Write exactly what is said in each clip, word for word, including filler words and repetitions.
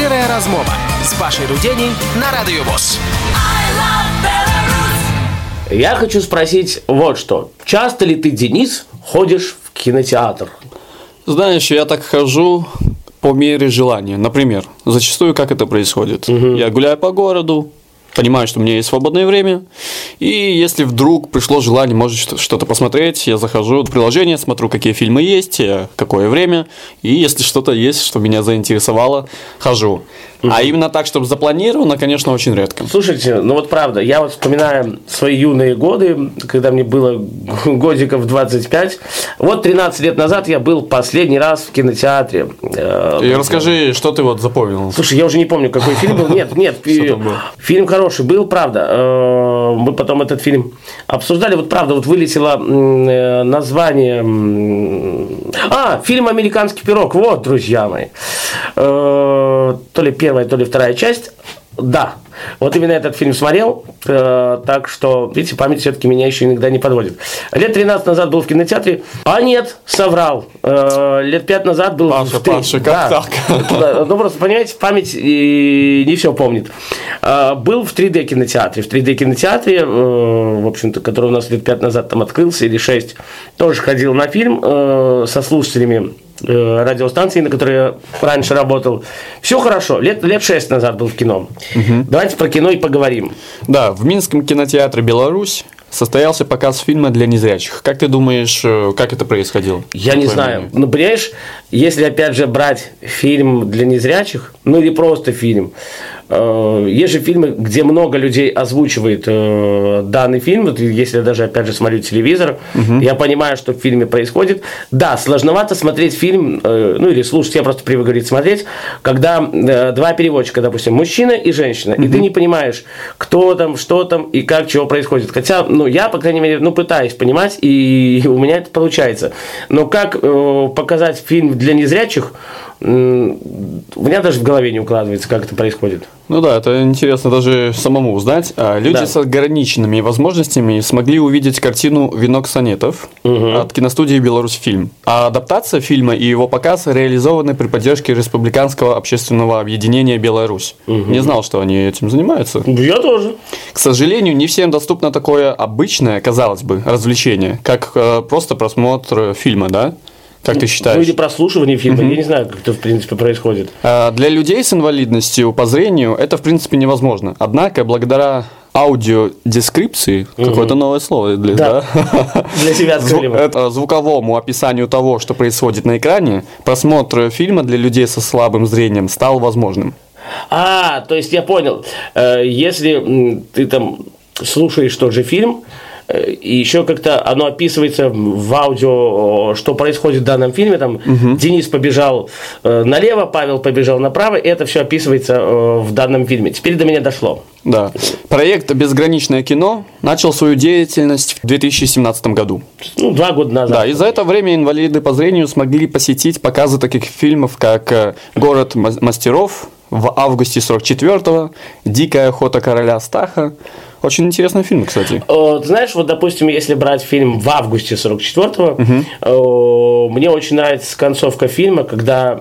Щирая розмова з Пашей Руденей на Радио ВОС. Я хочу спросить вот что. Часто ли ты, Денис, ходишь в кинотеатр? Знаешь, я так хожу по мере желания. Например, зачастую как это происходит? Угу. Я гуляю по городу, понимаю, что у меня есть свободное время, и если вдруг пришло желание, может, что-то посмотреть, я захожу в приложение, смотрю, какие фильмы есть, какое время, и если что-то есть, что меня заинтересовало, хожу. Угу. А именно так, чтобы запланировано, конечно, очень редко. Слушайте, ну вот правда, я вот вспоминаю свои юные годы, когда мне было годиков двадцать пять. Вот тринадцать лет назад я был последний раз в кинотеатре. И расскажи, что ты вот запомнил. Слушай, я уже не помню, какой фильм был. Нет, нет, фильм хороший был, правда. Мы потом этот фильм обсуждали. Вот правда, вот вылетело название. А, фильм «Американский пирог». Вот, друзья мои. То ли первая, то ли вторая часть. Да, вот именно этот фильм смотрел, э, так что, видите, память все-таки меня еще иногда не подводит. Лет тринадцать назад был в кинотеатре, а нет, соврал, э, лет пять назад был Паша, в три. Паша, как да. так? Ну, просто, понимаете, память и не все помнит. Э, был в три дэ кинотеатре, в три дэ кинотеатре, э, в общем-то, который у нас лет пять назад там открылся, или шесть, тоже ходил на фильм э, со слушателями радиостанции, на которой я раньше работал. Все хорошо. Лет, лет шесть назад был в кино. Угу. Давайте про кино и поговорим. Да, в Минском кинотеатре «Беларусь» состоялся показ фильма для незрячих. Как ты думаешь, как это происходило? Я не знаю. Мнение? Ну, понимаешь, если опять же брать фильм для незрячих, ну или просто фильм, э, есть же фильмы, где много людей озвучивает э, данный фильм. Вот если я даже опять же смотрю телевизор, угу. я понимаю, что в фильме происходит. Да, сложновато смотреть фильм, э, ну или слушать, я просто привык говорить смотреть, когда э, два переводчика, допустим, мужчина и женщина, угу. и ты не понимаешь, кто там, что там и как, чего происходит. Хотя, ну, я, по крайней мере, ну, пытаюсь понимать, и у меня это получается. Но как э, показать фильм для незрячих, э, у меня даже в голове не укладывается, как это происходит. Ну да, это интересно даже самому узнать. Люди да. с ограниченными возможностями смогли увидеть картину «Венок сонетов» угу. от киностудии «Беларусьфильм». А адаптация фильма и его показ реализованы при поддержке Республиканского общественного объединения «Беларусь». Угу. Не знал, что они этим занимаются. Я тоже. К сожалению, не всем доступно такое обычное, казалось бы, развлечение, как э, просто просмотр фильма, да? Как ты считаешь? Ну, или прослушивание фильма. Uh-huh. Я не знаю, как это, в принципе, происходит. А для людей с инвалидностью по зрению это, в принципе, невозможно. Однако, благодаря аудиодескрипции, uh-huh. какое-то новое слово для, да. Да? для себя открыли. Это звуковому описанию того, что происходит на экране, просмотр фильма для людей со слабым зрением стал возможным. А, то есть я понял. Если ты там слушаешь тот же фильм, и еще как-то оно описывается в аудио, что происходит в данном фильме. Там угу. Денис побежал налево, Павел побежал направо, и это все описывается в данном фильме. Теперь до меня дошло. Да. Проект «Безграничное кино» начал свою деятельность в две тысячи семнадцатом году. Ну, два года назад. Да, и за это время инвалиды по зрению смогли посетить показы таких фильмов, как «Город мастеров» в августе сорок четвёртого, «Дикая охота короля Стаха». Очень интересный фильм, кстати. Ты знаешь, вот, допустим, если брать фильм в августе сорок четвёртого, угу. мне очень нравится концовка фильма, когда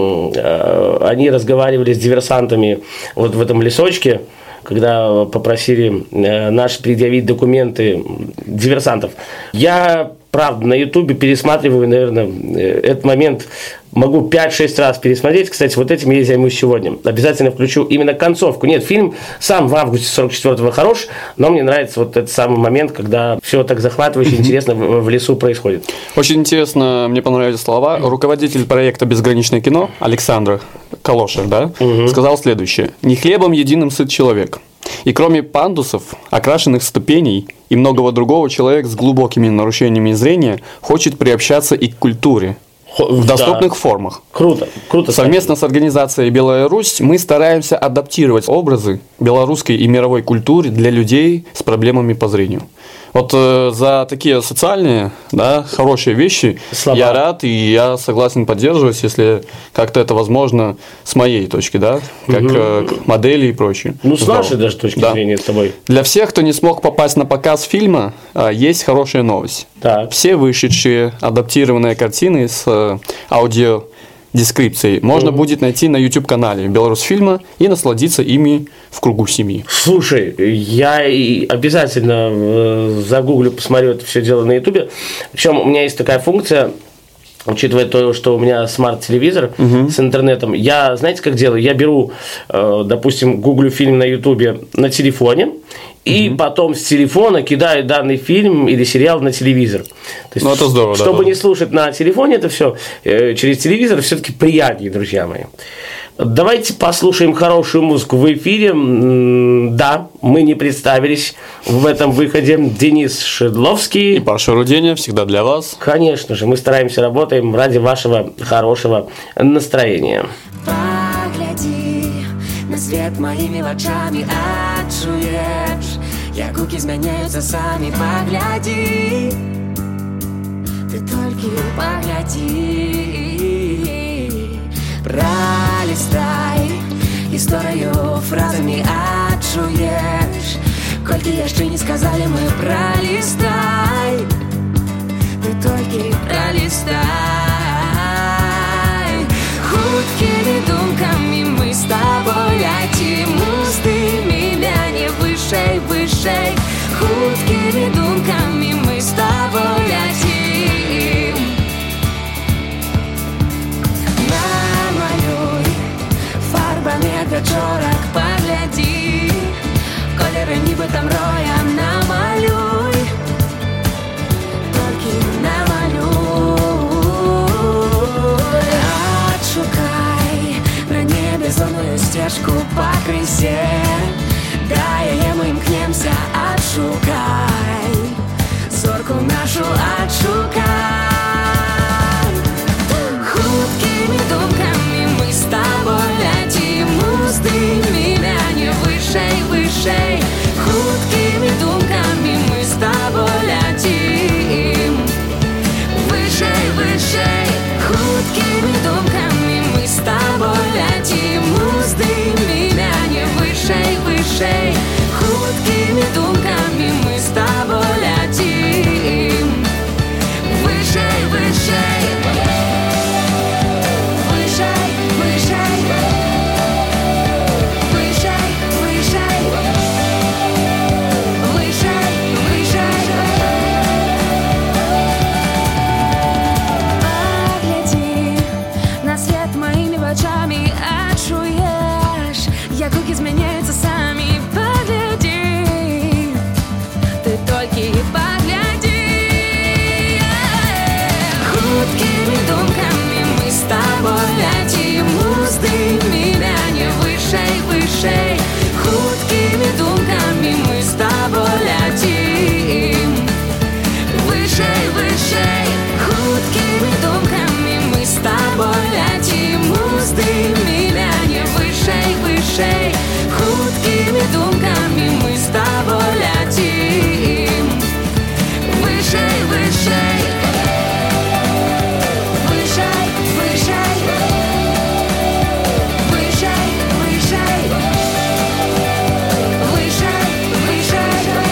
они разговаривали с диверсантами вот в этом лесочке, когда попросили наши предъявить документы диверсантов. Я, правда, на Ютубе пересматриваю, наверное, этот момент могу пять-шесть раз пересмотреть. Кстати, вот этим я и займусь сегодня. Обязательно включу именно концовку. Нет, фильм сам в августе сорок четвёртого хорош, но мне нравится вот этот самый момент, когда все так захватывающе интересно в, в лесу происходит. Очень интересно, мне понравились слова. Руководитель проекта «Безграничное кино» Александр Калошер, да, угу. сказал следующее. «Не хлебом единым сыт человек». И кроме пандусов, окрашенных ступеней и многого другого, человек с глубокими нарушениями зрения хочет приобщаться и к культуре. В доступных да. формах. Круто, круто. Совместно с организацией «Белая Русь» мы стараемся адаптировать образы белорусской и мировой культуры для людей с проблемами по зрению. Вот э, за такие социальные, да, хорошие вещи Слова. я рад, и я согласен поддерживать, если как-то это возможно с моей точки, да, как угу. э, модели и прочее. Ну, с нашей даже точки да. зрения с тобой. Для всех, кто не смог попасть на показ фильма, э, есть хорошая новость. Так. Все вышедшие адаптированные картины с э, аудио дескрипцией можно mm-hmm. будет найти на YouTube-канале Беларусьфильма и насладиться ими в кругу семьи. Слушай, я и обязательно загуглю, посмотрю это все дело на YouTube. Причем у меня есть такая функция, учитывая то, что у меня смарт-телевизор uh-huh. с интернетом, я, знаете, как делаю? Я беру, допустим, гуглю фильм на YouTube на телефоне, и uh-huh. потом с телефона кидаю данный фильм или сериал на телевизор. То есть, ну, это здорово, чтобы да, да. не слушать на телефоне это все, через телевизор все-таки приятнее, друзья мои. Давайте послушаем хорошую музыку в эфире. Да, мы не представились в этом выходе. Денис Шедловский и Паша Руденя, всегда для вас. Конечно же, мы стараемся, работаем ради вашего хорошего настроения. Погляди на свет моими очами, отчуешь, як гуки змяняются сами. Погляди, ты только погляди. Пролистай историю фразами, отчуешь, кольки яшчэ не сказали мы. Пролистай, ты только пролистай. Хуткими думками мы с тобой летим, устыми мяне выше, выше. Хуткими думками мы с тобой летим. Вечорок, погляди, колеры нібы там роем намалюй, толькі намалюй. Адшукай на небе зоную стежку по крысе, да яе мы імкнемся, адшукай зорку нашу, адшукай. Хуткими думками мы с тобой летим, устыми мяне выше, выше. Хуткими думками мы с тобой летим, выше, выше. Хуткими думками мы с тобой летим, устыми мяне выше, выше. Хуткими думками мы с тобой летим, выше, выше. Изменяются сами, погляди, ты только погляди. Хуткими думками мы с тобой летим, устыми мяне выше, выше. Хуткими думками мы с тобой летим, выше, выше. Хуткими думками мы с тобой летим, устыми мяне выше, выше. Хуткими думками мы с тобой летим, выше, выше. Выше, выше. Выше, выше. Выше, выше.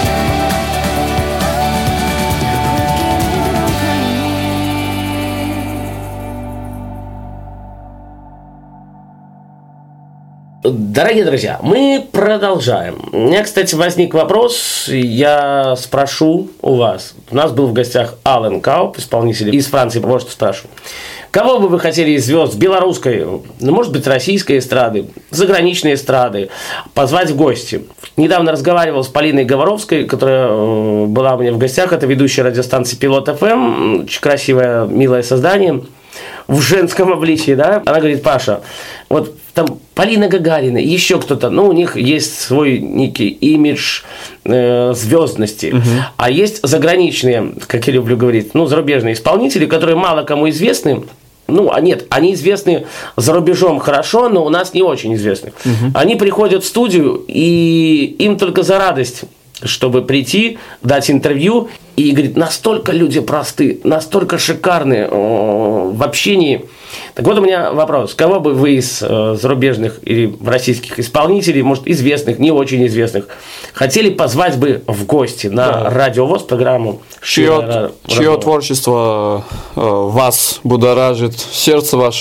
Дорогие друзья, мы продолжаем. У меня, кстати, возник вопрос, я спрошу у вас. У нас был в гостях Ален Кауп, исполнитель из Франции. Вот что спрашиваю. Кого бы вы хотели из звезд белорусской, ну, может быть, российской эстрады, заграничной эстрады, позвать в гости? Недавно разговаривал с Полиной Говоровской, которая была у меня в гостях. Это ведущая радиостанции Пилот эф эм. Очень красивое, милое создание. В женском обличии, да? Она говорит: Паша, вот там Полина Гагарина, еще кто-то, ну, у них есть свой некий имидж э, звездности, угу. А есть заграничные, как я люблю говорить, ну, зарубежные исполнители, которые мало кому известны. Ну, а нет, они известны за рубежом хорошо, но у нас не очень известны. Угу. Они приходят в студию, и им только за радость, чтобы прийти, дать интервью, и, говорит, настолько люди просты, настолько шикарны в общении. Так вот у меня вопрос, кого бы вы из э, зарубежных или российских исполнителей, может, известных, не очень известных, хотели позвать бы в гости на да. Радио ВОС программу? Чье, чье творчество э, вас будоражит, сердце ваше?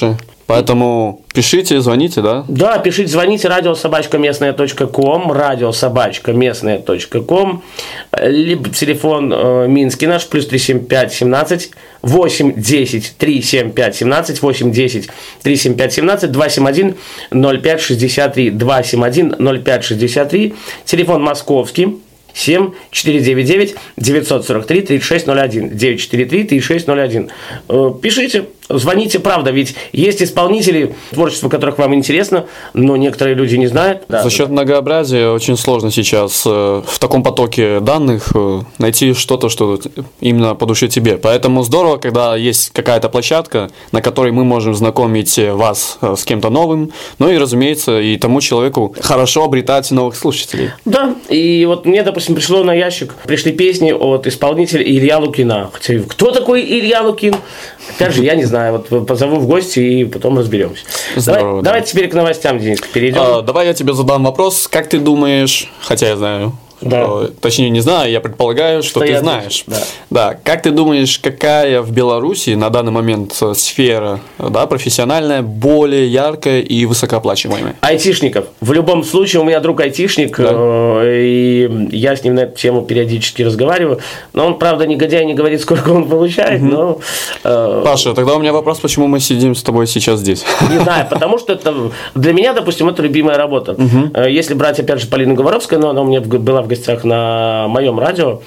Поэтому пишите, звоните, да? Да, пишите, звоните, радиособачка местная точка ком, радиособачка местная точка ком, либо телефон э, Минский наш, плюс три семь пять семнадцать восемь десять три семь пять семнадцать восемь десять три семь пять семнадцать два семь один ноль пять шестьдесят три два семь один ноль пять шестьдесят три, телефон московский семь четыре девять девять девятьсот сорок три тридцать шесть ноль один девять четыре три тридцать шесть ноль один. Пишите, звоните, правда, ведь есть исполнители, творчество которых вам интересно, но некоторые люди не знают. Да. За счет многообразия очень сложно сейчас э, в таком потоке данных э, найти что-то, что именно по душе тебе. Поэтому здорово, когда есть какая-то площадка, на которой мы можем знакомить вас э, с кем-то новым, ну и, разумеется, и тому человеку хорошо обретать новых слушателей. Да, и вот мне, допустим, пришло на ящик, пришли песни от исполнителя Илья Лукина. Хотя, кто такой Илья Лукин? Опять же, я не знаю. Вот позову в гости и потом разберемся. Здорово, Давай, да. Давайте теперь к новостям, Денис, перейдем. А, давай я тебе задам вопрос. Как ты думаешь, хотя я знаю, Да. что- точнее не знаю, я предполагаю, что, Что ты я знаешь. знаю, Да. Как ты думаешь, какая в Беларуси на данный момент э, сфера, да, профессиональная, более яркая и высокооплачиваемая? Айтишников. В любом случае, у меня друг айтишник, Да. э, и я с ним на эту тему периодически разговариваю. Но он, правда, негодяй не говорит, сколько он получает, но... э, Паша, тогда у меня вопрос, почему мы сидим с тобой сейчас здесь? Не знаю, потому что это для меня, допустим, это любимая работа. Э, Если брать, опять же, Полину Говоровскую, но она у меня в- была в гостях на моем радио,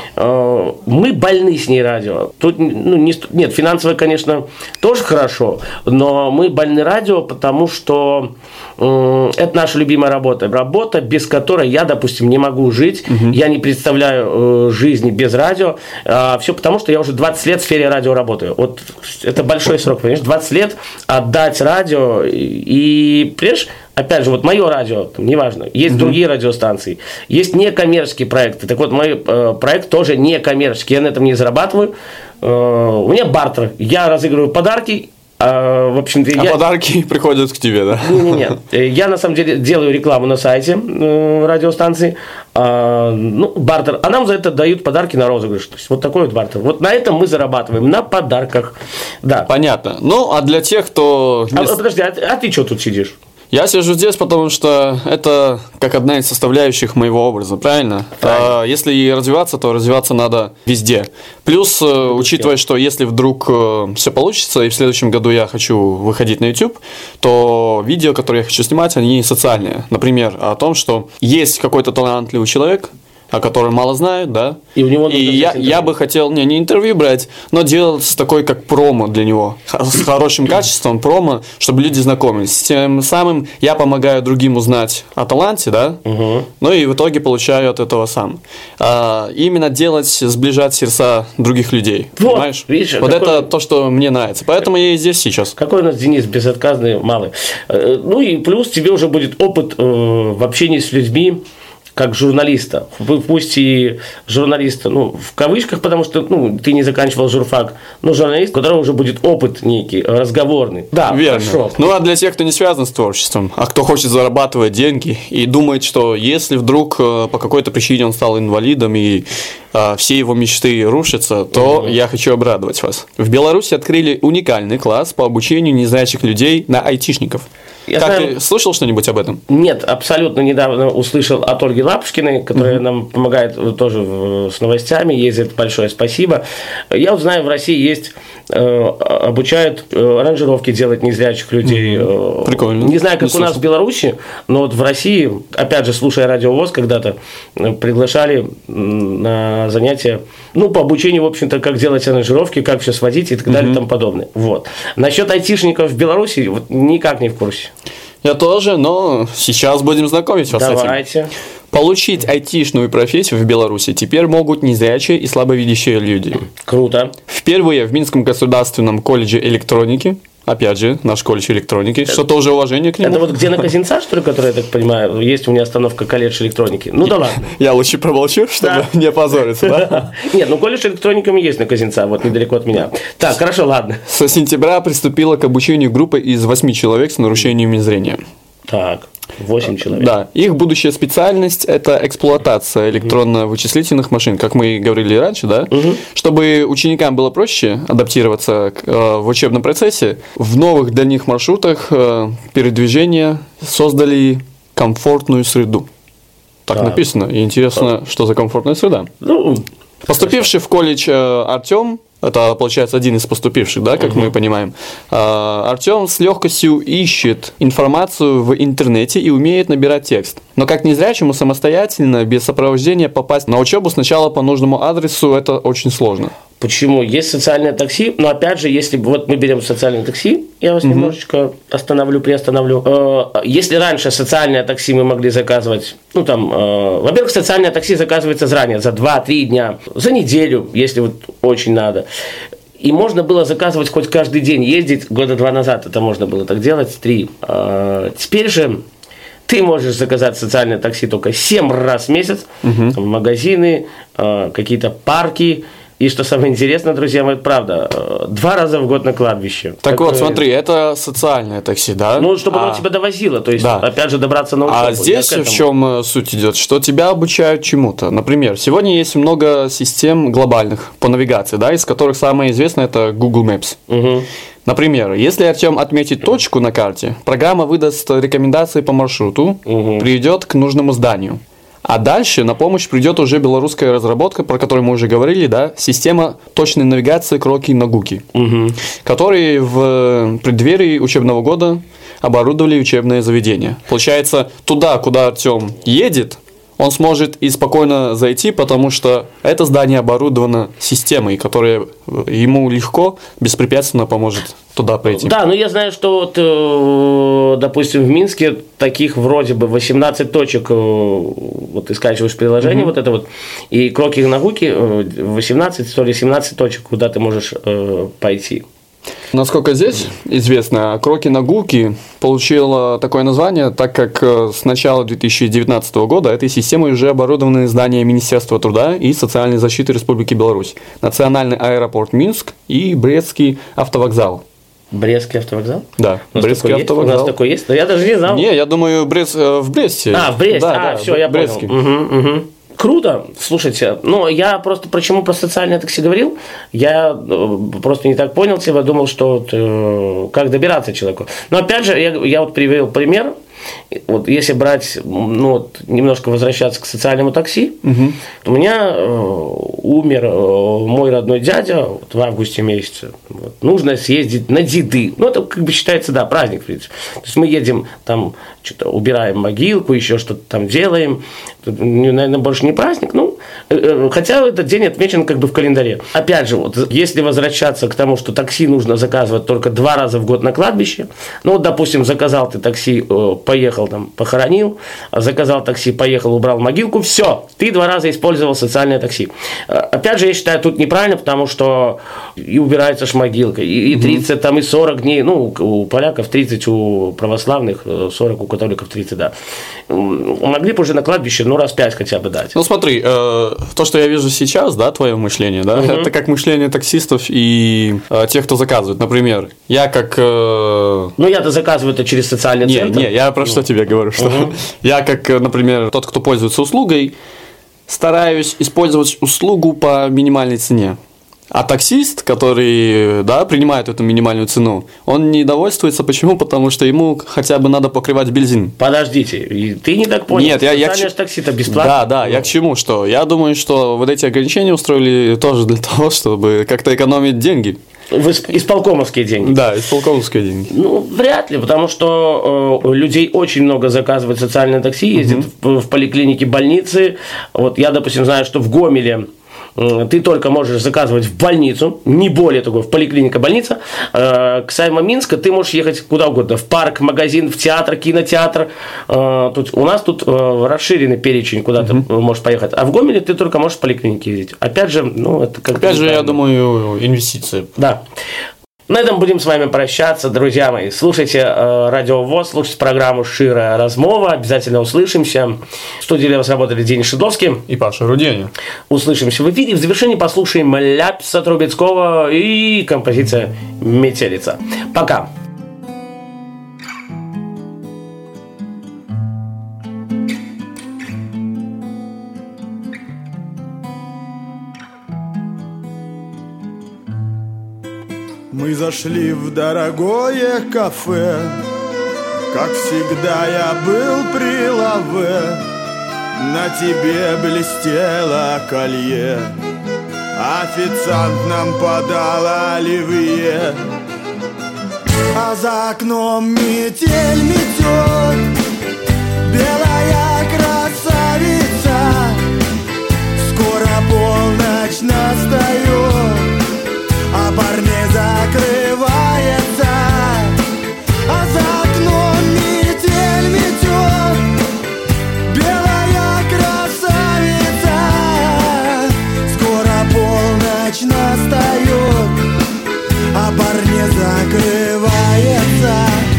э, мы больны с ней радио. Тут ну, не, ст- нет, финансово, конечно, тоже хорошо, но мы больны радио, потому что э, это наша любимая работа. Работа, без которой я, допустим, не могу жить, я не представляю э, жизни без радио. Все потому, что я уже двадцать лет в сфере радио работаю. Вот это большой срок, понимаешь? двадцать лет отдать радио и, и понимаешь, опять же, вот мое радио, там, неважно, есть другие радиостанции, есть некоммерческие проекты. Так вот, мой э, проект тоже некоммерческий, я на этом не зарабатываю. Э, у меня бартер, я разыгрываю подарки. А, в общем-то, А я... подарки приходят к тебе, да? Не-не-не. Я на самом деле делаю рекламу на сайте э, радиостанции. А, ну, бартер. А нам за это дают подарки на розыгрыш. То есть вот такой вот бартер. Вот на этом мы зарабатываем, на подарках. Да. Понятно. Ну, а для тех, кто... А, подожди, а, а ты что тут сидишь? Я сижу здесь, потому что это как одна из составляющих моего образа, правильно? Правильно. А если и развиваться, то развиваться надо везде. Плюс, э, учитывая, что если вдруг все получится, и в следующем году я хочу выходить на YouTube, то видео, которые я хочу снимать, они социальные. Например, о том, что есть какой-то талантливый человек, о котором мало знают, да. И у него нужно И взять я, интервью. я бы хотел, не, не интервью брать, но делать такой, как промо для него, х- с хорошим качеством промо, чтобы люди знакомились. Тем самым я помогаю другим узнать о таланте, да, ну и в итоге получаю от этого сам. А, именно делать, сближать сердца других людей, Вот, понимаешь? видишь, вот какой- это то, что мне нравится. Поэтому я и здесь сейчас. Какой у нас Денис безотказный, малый. Э, Ну и плюс тебе уже будет опыт э, в общении с людьми, как журналиста. Вы пусть и журналиста, ну, в кавычках, потому что ну, ты не заканчивал журфак, но журналист, у которого уже будет опыт некий, разговорный. Да, Верно. хорошо. Ну а для тех, кто не связан с творчеством, а кто хочет зарабатывать деньги и думает, что если вдруг э, по какой-то причине он стал инвалидом и э, все его мечты рушатся, то я хочу обрадовать вас. В Беларуси открыли уникальный класс по обучению незрячих людей на айтишников. Я как знаю- ты слышал что-нибудь об этом? Нет, абсолютно недавно услышал от Ольги Лапушкиной, которая нам помогает э, тоже в- с новостями, ей за это большое спасибо. Я вот знаю, в России есть, э, обучают э, аранжировки делать незрячих людей. Э, Прикольно. Не знаю, как Не у нас в слышал. Беларуси, но вот в России, опять же, слушая Радио ВОС, когда-то э, приглашали м, на занятия, ну, по обучению, в общем-то, как делать аранжировки, как все сводить и так далее и тому подобное. Вот. Насчет айтишников в Беларуси вот никак не в курсе. Я тоже, но сейчас будем знакомить вас с этим. Давайте. Получить айтишную профессию в Беларуси теперь могут незрячие и слабовидящие люди. Круто. Впервые в Минском государственном колледже электроники, опять же, наш колледж электроники, что тоже уважение к нему. Это вот где на Казинца, что ли, который, я так понимаю, есть у меня остановка колледж электроники. Ну да ладно. Я лучше промолчу, чтобы Да. не опозориться, да? Нет, ну колледж электрониками есть на Казинца, вот недалеко от меня. Так, хорошо, ладно. Со сентября приступила к обучению группа из восьми человек с нарушениями зрения. Так. Восемь человек. Да, их будущая специальность – это эксплуатация электронно-вычислительных машин, как мы и говорили раньше, да? Мгм. Чтобы ученикам было проще адаптироваться к, э, в учебном процессе, в новых для них маршрутах э, передвижения создали комфортную среду. Так Да. написано. И интересно, что за комфортная среда. Ну, Поступивший в колледж э, Артем, это получается один из поступивших, да, как мы понимаем, э, Артем с легкостью ищет информацию в интернете и умеет набирать текст. Но как незрячему самостоятельно, без сопровождения попасть на учебу сначала по нужному адресу, это очень сложно. почему? Есть социальное такси, но опять же, если бы- вот мы берем социальное такси, я вас немножечко остановлю, приостановлю. Э, Если раньше социальное такси мы могли заказывать, ну там, э, во-первых, социальное такси заказывается заранее, за два-три дня, за неделю, если вот очень надо. И можно было заказывать хоть каждый день, ездить года два назад, это можно было так делать, три. Э, Теперь же ты можешь заказать социальное такси только семь раз в месяц, там, магазины, э, какие-то парки. И что самое интересное, друзья мои, правда, э, два раза в год на кладбище. Так вот, Такое- смотри, это социальное такси, да? Ну, чтобы оно А- тебя довозило, то есть, Да. опять же, добраться на учебу. А Я здесь к в этому. чем э, суть идет? Что тебя обучают чему-то. Например, сегодня есть много систем глобальных по навигации, да, из которых самая известная это Google Maps. Мгм. Например, если Артем отметит точку на карте, программа выдаст рекомендации по маршруту, приведет к нужному зданию. А дальше на помощь придет уже белорусская разработка, про которую мы уже говорили, да, система точной навигации «Кроки на Гуки», которые в преддверии учебного года оборудовали учебное заведение. Получается, туда, куда Артем едет, он сможет и спокойно зайти, потому что это здание оборудовано системой, которая ему легко, беспрепятственно поможет туда пройти. Да, ну я знаю, что вот, э, допустим, в Минске таких вроде бы восемнадцать точек, э, вот ты скачиваешь приложение, вот это вот, и «Кроки на Гуки», э, восемнадцать, что ли, семнадцать точек, куда ты можешь э, пойти. Насколько здесь известно, «Кроки на Гуки» получила такое название, так как э, с начала две тысячи девятнадцатого года этой системой уже оборудованы здания Министерства труда и социальной защиты Республики Беларусь, Национальный аэропорт Минск и Брестский автовокзал. Брестский автовокзал? Да, У нас Брестский такой есть? У автовокзал. нас такой есть? Да я даже не знал. Не, я думаю, Брест, э, в Бресте. А, в Бресте, Да, а, да, все, я Брестский. понял. Мгм, мгм. Круто, слушайте, ну я просто почему про социальное такси говорил, я э, просто не так понял тебя, думал, что вот, э, как добираться человеку. Но опять же, я, я вот привел пример, вот если брать, ну вот немножко возвращаться к социальному такси, у меня э, умер э, мой родной дядя вот, в августе месяце, вот, нужно съездить на деды, ну это как бы считается, да, праздник, в принципе. То есть мы едем там, что-то убираем могилку, еще что-то там делаем, тут, наверное, больше не праздник, ну, э, э, хотя этот день отмечен как бы в календаре. Опять же, вот, если возвращаться к тому, что такси нужно заказывать только два раза в год на кладбище, ну, вот, допустим, заказал ты такси, э, поехал там, похоронил, заказал такси, поехал, убрал могилку, все, ты два раза использовал социальное такси. Э, Опять же, я считаю, тут неправильно, потому что и убирается ж могилка, и, и тридцать, там, и сорок дней, ну, у поляков тридцать, у православных э, сорок, у католиков тридцать, да. М, Могли бы уже на кладбище, ну, раз пять хотя бы дать. Ну смотри, э, то, что я вижу сейчас, да, твое мышление, да, это как мышление таксистов и э, тех, кто заказывает. Например, я как... э, Ну, я-то заказываю это через социальный Не, центр. не, я про что тебе говорю, что я как, э, например, тот, кто пользуется услугой, стараюсь использовать услугу по минимальной цене. А таксист, который, да, принимает эту минимальную цену, он не довольствуется. Почему? Потому что ему хотя бы надо покрывать бензин. Подождите, и ты не так понял. Нет, я, я к Социальное ч- такси-то бесплатно. Да, да, я к чему, что я думаю, что вот эти ограничения устроили тоже для того, чтобы как-то экономить деньги. В исп- исполкомовские деньги. Да, исполкомовские деньги. Ну, вряд ли, потому что э, людей очень много заказывает социальное такси, ездит в, в поликлинике, больницы. Вот я, допустим, знаю, что в Гомеле э, ты только можешь заказывать в больницу, не более того, в поликлиника, больница. Э, к Сайма Минска ты можешь ехать куда угодно, в парк, магазин, в театр, кинотеатр. Э, тут, у нас тут э, расширенный перечень, куда ты можешь поехать. А в Гомеле ты только можешь в поликлинике ездить. Опять же, ну, это как-то Опять же, я неправильно. думаю, инвестиции. Да. На этом будем с вами прощаться, друзья мои. Слушайте э, Радио ВОС, слушайте программу «Шира Размова». Обязательно услышимся. В студии для вас работали Денис Шидловский. И Паша Руденя. Услышимся в эфире. В завершении послушаем Ляпса Трубецкого и композиция «Метелица». Пока. Мы зашли в дорогое кафе. Как всегда я был при лаве. На тебе блестело колье. Официант нам подал оливье. А за окном метель метет. Белая красавица. Скоро полночь настает, а парней закрывается. А за окном метель метет. Белая красавица. Скоро полночь настает, а парней закрывается.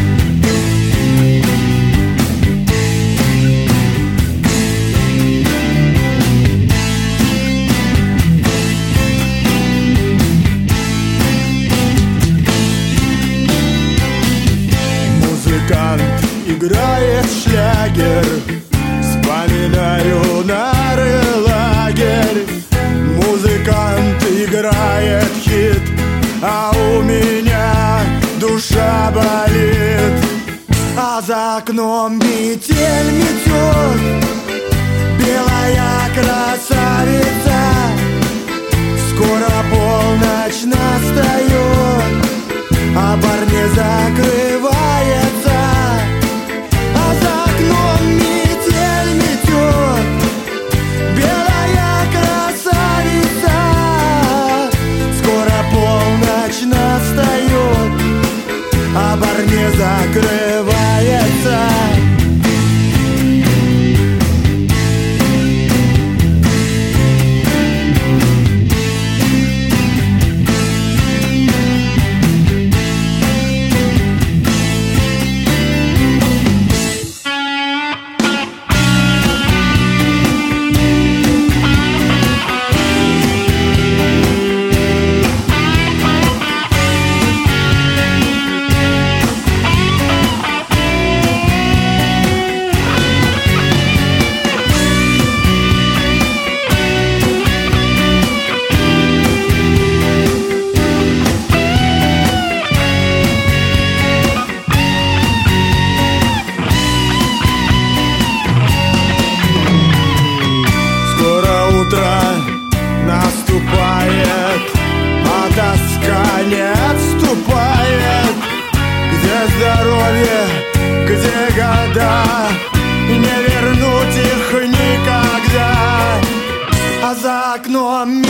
Музыкант играет шлягер. Вспоминаю нары лагерь. Музыкант играет хит, а у меня душа болит. А за окном метель метет. Белая красавица. Скоро полночь настает, а парни закрывается. А за окном метель метет. Белая красавица. Скоро полночь настает, а парни закрывается. Наступает, а тоска не отступает. Где здоровье, где года, не вернуть их никогда. А за окном